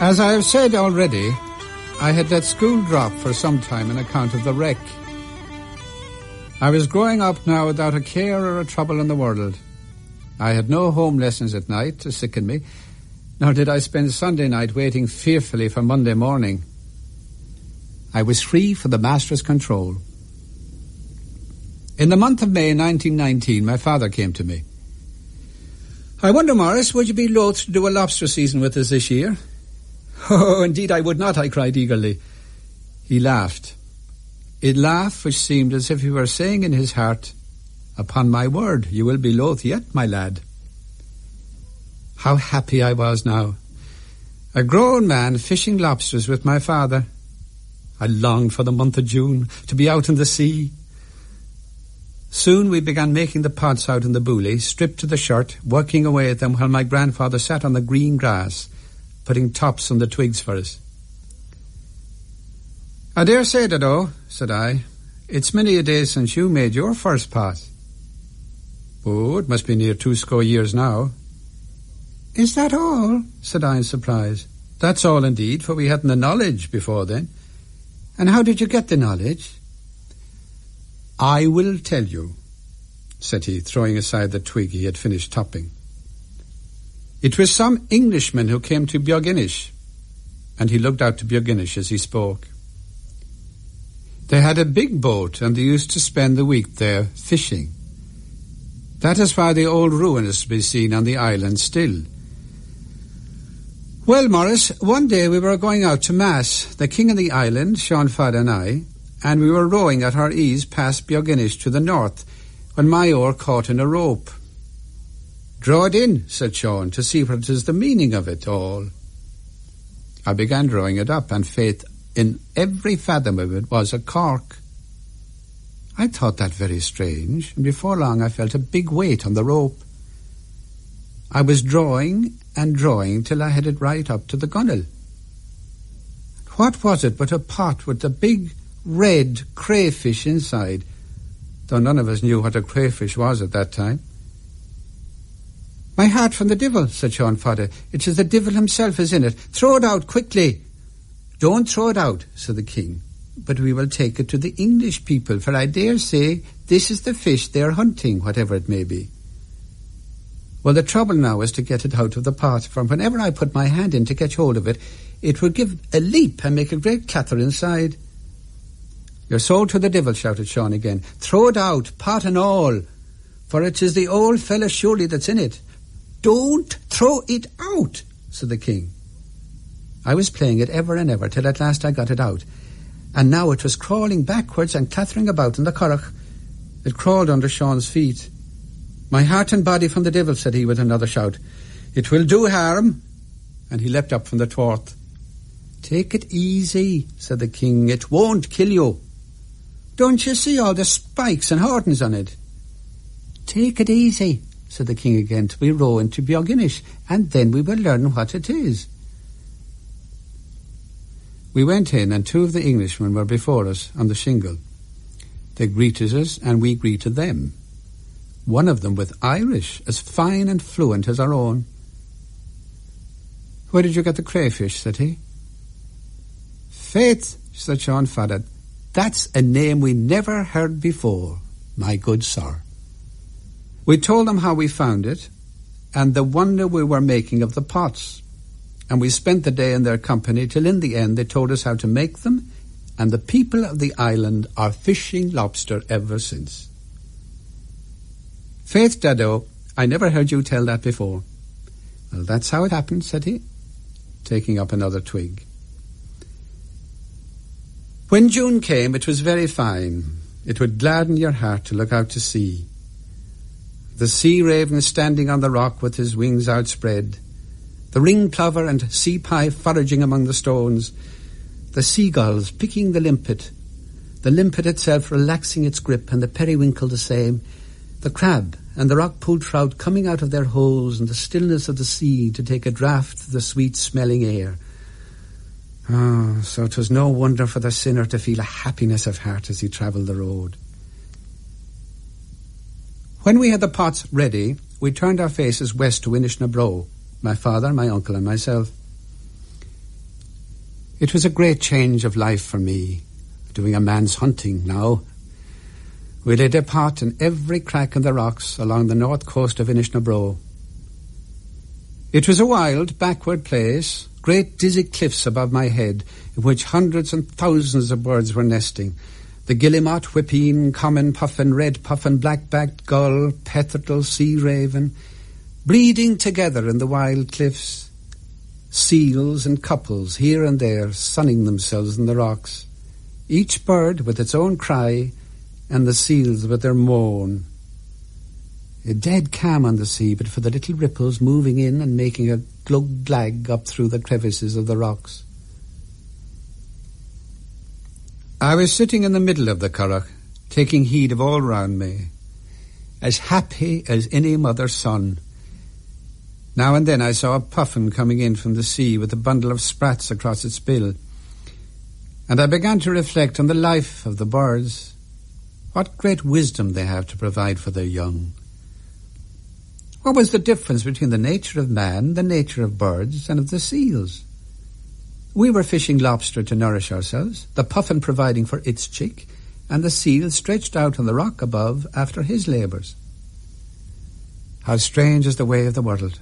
As I have said already, I had let school drop for some time on account of the wreck. I was growing up now without a care or a trouble in the world. I had no home lessons at night to sicken me, nor did I spend Sunday night waiting fearfully for Monday morning. I was free for the master's control. In the month of May 1919, my father came to me. "I wonder, Morris, would you be loath to do a lobster season with us this year?" "Oh, indeed I would not," I cried eagerly. He laughed. A laugh which seemed as if he were saying in his heart, "Upon my word, you will be loath yet, my lad." How happy I was now. A grown man fishing lobsters with my father. I longed for the month of June, to be out in the sea. Soon we began making the pots out in the boulie, stripped to the shirt, working away at them while my grandfather sat on the green grass, putting tops on the twigs for us. "I dare say, Dado," said I, "it's many a day since you made your first pot." "Oh, it must be near 20 years now." "Is that all?" said I in surprise. "That's all indeed, for we hadn't the knowledge before then." "And how did you get the knowledge?" "I will tell you," said he, throwing aside the twig he had finished topping. "It was some Englishman who came to Bioginnish," and he looked out to Bioginnish as he spoke. "They had a big boat, and they used to spend the week there fishing. That is why the old ruin is to be seen on the island still. Well, Morris, one day we were going out to Mass, the king of the island, Sean Fad and I, and we were rowing at our ease past Bioginnish to the north, when my oar caught in a rope. 'Draw it in,' said Sean, 'to see what is the meaning of it all.' I began drawing it up, and faith, in every fathom of it was a cork. I thought that very strange, and before long I felt a big weight on the rope. I was drawing and drawing till I had it right up to the gunwale. What was it but a pot with a big red crayfish inside, though none of us knew what a crayfish was at that time. 'My heart from the divil,' said Sean Fodder. 'It is the divil himself is in it. Throw it out quickly.' 'Don't throw it out,' said the king, 'but we will take it to the English people, for I dare say this is the fish they are hunting, whatever it may be.' Well, the trouble now is to get it out of the pot, for whenever I put my hand in to catch hold of it, it would give a leap and make a great clatter inside. 'You're sold to the devil,' shouted Sean again. 'Throw it out, pot and all, for it is the old fella surely that's in it.' 'Don't throw it out,' said the king. I was playing it ever and ever, till at last I got it out, and now it was crawling backwards and clattering about in the curragh. It crawled under Sean's feet. 'My heart and body from the devil,' said he with another shout. 'It will do harm,' and he leapt up from the thwart. 'Take it easy,' said the king. 'It won't kill you. Don't you see all the spikes and horns on it?' 'Take it easy,' said the king again, 'till we row into Bioginnish, and then we will learn what it is.' We went in, and two of the Englishmen were before us on the shingle. They greeted us, and we greeted them. One of them with Irish, as fine and fluent as our own. 'Where did you get the crayfish?' said he. 'Faith,' said Sean Fadad, 'that's a name we never heard before, my good sir.' We told them how we found it, and the wonder we were making of the pots, and we spent the day in their company till in the end they told us how to make them, and the people of the island are fishing lobster ever since. 'Faith, Dado, I never heard you tell that before.' 'Well, that's how it happened,' said he, taking up another twig. When June came, it was very fine. It would gladden your heart to look out to sea. The sea raven standing on the rock with his wings outspread, the ring plover and sea pie foraging among the stones, the seagulls picking the limpet itself relaxing its grip, and the periwinkle the same, the crab and the rock-pool trout coming out of their holes in the stillness of the sea to take a draught of the sweet-smelling air. Oh, so 'twas no wonder for the sinner to feel a happiness of heart as he travelled the road. When we had the pots ready, we turned our faces west to Innishnabro, my father, my uncle, and myself. It was a great change of life for me, doing a man's hunting now. We laid a pot in every crack in the rocks along the north coast of Innishnabro. It was a wild, backward place, great dizzy cliffs above my head, in which hundreds and thousands of birds were nesting. The guillemot, whippine, common puffin, red puffin, black-backed gull, petrel, sea raven, breeding together in the wild cliffs. Seals and couples here and there sunning themselves in the rocks, each bird with its own cry and the seals with their moan. A dead calm on the sea, but for the little ripples moving in and making a glug-glag up through the crevices of the rocks. I was sitting in the middle of the curragh, taking heed of all round me, as happy as any mother's son. Now and then I saw a puffin coming in from the sea with a bundle of sprats across its bill, and I began to reflect on the life of the birds. What great wisdom they have to provide for their young. What was the difference between the nature of man, the nature of birds, and of the seals? We were fishing lobster to nourish ourselves, the puffin providing for its chick, and the seal stretched out on the rock above after his labours. How strange is the way of the world.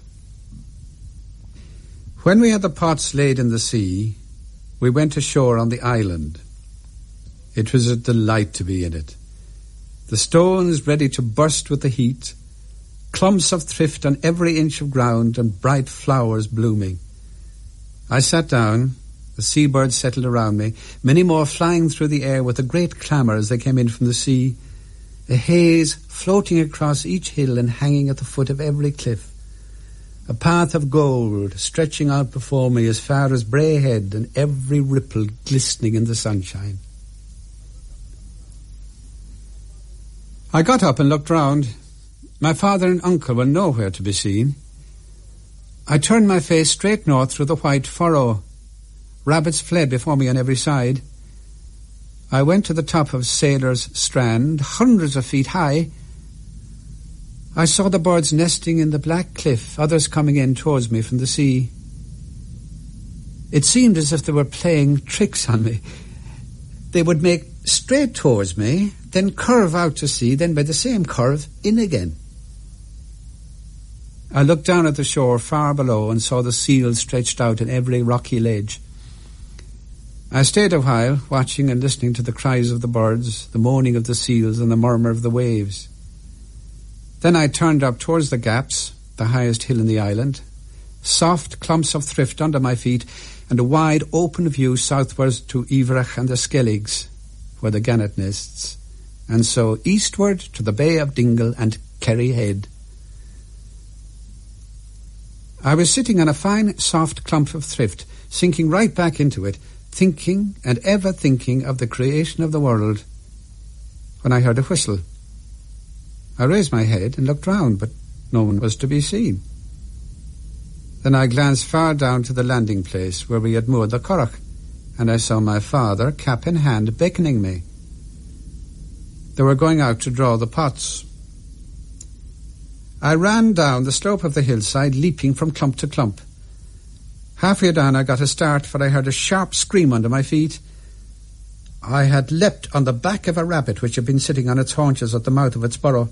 When we had the pots laid in the sea, we went ashore on the island. It was a delight to be in it. The stones ready to burst with the heat, clumps of thrift on every inch of ground, and bright flowers blooming. I sat down, the seabirds settled around me, many more flying through the air with a great clamour as they came in from the sea, a haze floating across each hill and hanging at the foot of every cliff, a path of gold stretching out before me as far as Bray Head and every ripple glistening in the sunshine. I got up and looked round. My father and uncle were nowhere to be seen. I turned my face straight north through the white furrow. Rabbits fled before me on every side. I went to the top of Sailor's Strand, hundreds of feet high. I saw the birds nesting in the black cliff, others coming in towards me from the sea. It seemed as if they were playing tricks on me. They would make straight towards me, then curve out to sea, then by the same curve, in again. I looked down at the shore far below and saw the seals stretched out in every rocky ledge. I stayed a while, watching and listening to the cries of the birds, the moaning of the seals and the murmur of the waves. Then I turned up towards the Gaps, the highest hill in the island, soft clumps of thrift under my feet, and a wide open view southwards to Iverach and the Skelligs, where the gannet nests, and so eastward to the Bay of Dingle and Kerry Head. I was sitting on a fine, soft clump of thrift, sinking right back into it, thinking and ever thinking of the creation of the world, when I heard a whistle. I raised my head and looked round, but no one was to be seen. Then I glanced far down to the landing place where we had moored the curragh, and I saw my father, cap in hand, beckoning me. They were going out to draw the pots. I ran down the slope of the hillside, leaping from clump to clump. Halfway down I got a start, for I heard a sharp scream under my feet. I had leapt on the back of a rabbit which had been sitting on its haunches at the mouth of its burrow.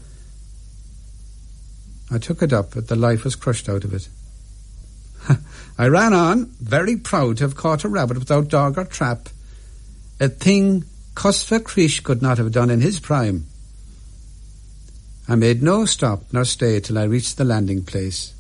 I took it up, but the life was crushed out of it. I ran on, very proud to have caught a rabbit without dog or trap, a thing Cosfa Crish could not have done in his prime. I made no stop nor stay till I reached the landing place.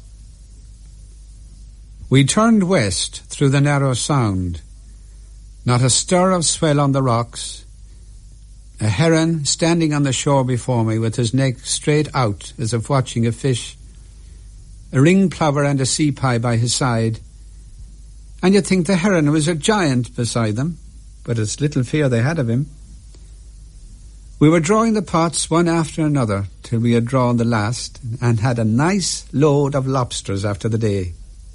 We turned west through the narrow sound. Not a stir of swell on the rocks. A heron standing on the shore before me with his neck straight out as if watching a fish. A ring plover and a sea pie by his side. And you'd think the heron was a giant beside them, but it's little fear they had of him. We were drawing the pots one after another till we had drawn the last and had a nice load of lobsters after the day.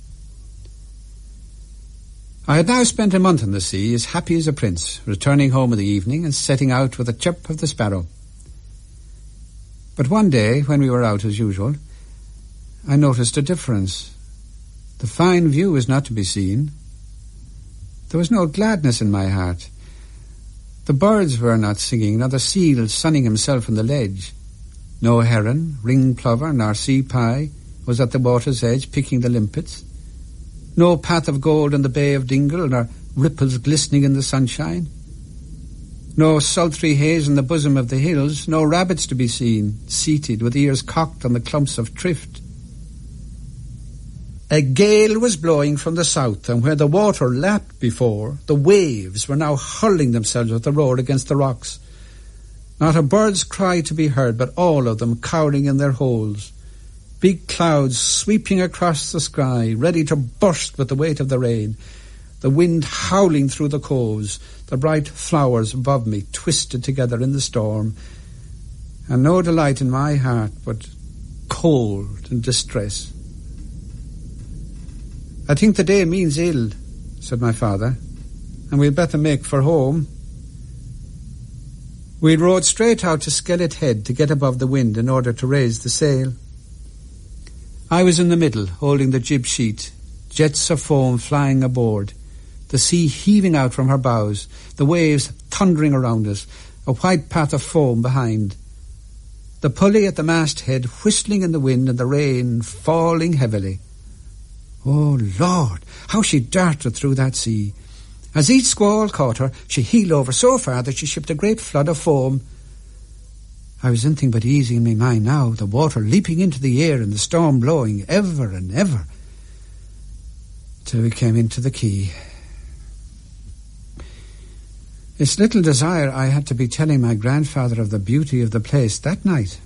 I had now spent a month on the sea, as happy as a prince, returning home in the evening and setting out with a chirp of the sparrow. But one day, when we were out as usual, I noticed a difference. The fine view was not to be seen. There was no gladness in my heart. The birds were not singing, nor the seal sunning himself on the ledge. No heron, ring plover, nor sea pie was at the water's edge picking the limpets. No path of gold in the bay of Dingle, nor ripples glistening in the sunshine. No sultry haze in the bosom of the hills, no rabbits to be seen, seated with ears cocked on the clumps of drift. A gale was blowing from the south, and where the water lapped before, the waves were now hurling themselves with a roar against the rocks. Not a bird's cry to be heard, but all of them cowering in their holes. Big clouds sweeping across the sky, ready to burst with the weight of the rain. The wind howling through the coves, the bright flowers above me twisted together in the storm, and no delight in my heart, but cold and distress. "I think the day means ill," said my father, "and we'd better make for home." We rowed straight out to Skellet Head to get above the wind in order to raise the sail. I was in the middle, holding the jib sheet, jets of foam flying aboard, the sea heaving out from her bows, the waves thundering around us, a white path of foam behind. The pulley at the masthead whistling in the wind and the rain falling heavily. Oh, Lord, how she darted through that sea. As each squall caught her, she heeled over so far that she shipped a great flood of foam. I was anything but easy in my mind now, the water leaping into the air and the storm blowing ever and ever, till we came into the quay. It's little desire I had to be telling my grandfather of the beauty of the place that night.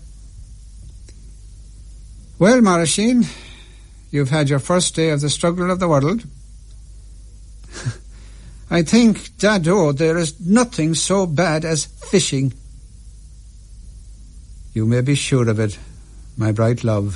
"Well, Morrishin, you've had your first day of the struggle of the world. I think, Dado, there is nothing so bad as fishing." "You may be sure of it, my bright love."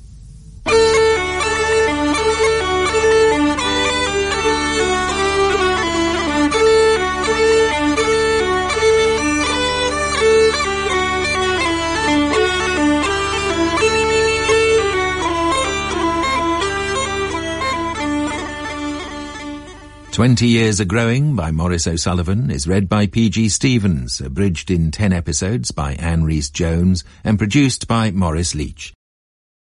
"20 Years A-Growing" by Maurice O'Sullivan is read by P.G. Stevens, abridged in 10 episodes by Anne Rhys Jones, and produced by Maurice Leach.